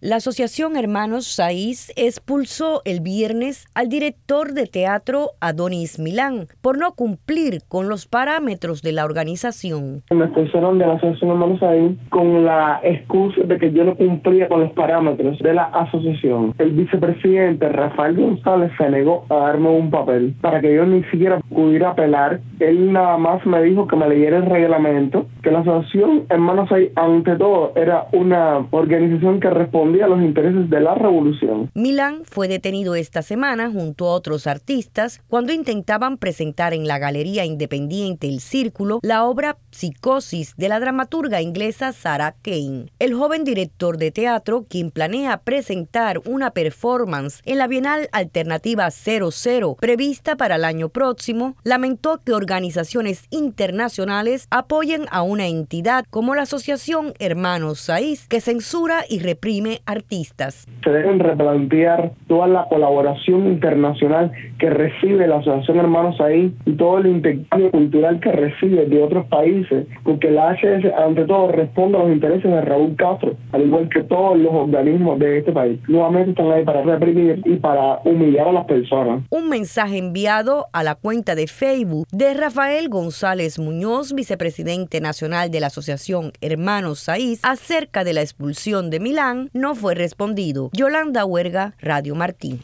La Asociación Hermanos Saiz expulsó el viernes al director de teatro Adonis Milán por no cumplir con los parámetros de la organización. Me expulsaron de la Asociación Hermanos Saiz con la excusa de que yo no cumplía con los parámetros de la asociación. El vicepresidente Rafael González se negó a darme un papel para que yo ni siquiera pudiera apelar. Él nada más me dijo que me leyera el reglamento, que la Asociación Hermanos Saiz ante todo era una organización que respondía a los intereses de la revolución. Milán fue detenido esta semana junto a otros artistas cuando intentaban presentar en la Galería Independiente El Círculo la obra Psicosis de la dramaturga inglesa Sarah Kane. El joven director de teatro, quien planea presentar una performance en la Bienal Alternativa 00 prevista para el año próximo, lamentó que organizaciones internacionales apoyen a una entidad como la Asociación Hermanos Saiz, que censura y reprime artistas. Se deben replantear toda la colaboración internacional que recibe la Asociación Hermanos Saiz y todo el intercambio cultural que recibe de otros países, porque la HS ante todo responde a los intereses de Raúl Castro, al igual que todos los organismos de este país. Nuevamente están ahí para reprimir y para humillar a las personas. Un mensaje enviado a la cuenta de Facebook de Rafael González Muñoz, vicepresidente nacional de la Asociación Hermanos Saiz, acerca de la expulsión de Milán, no fue respondido. Yolanda Huerga, Radio Martí.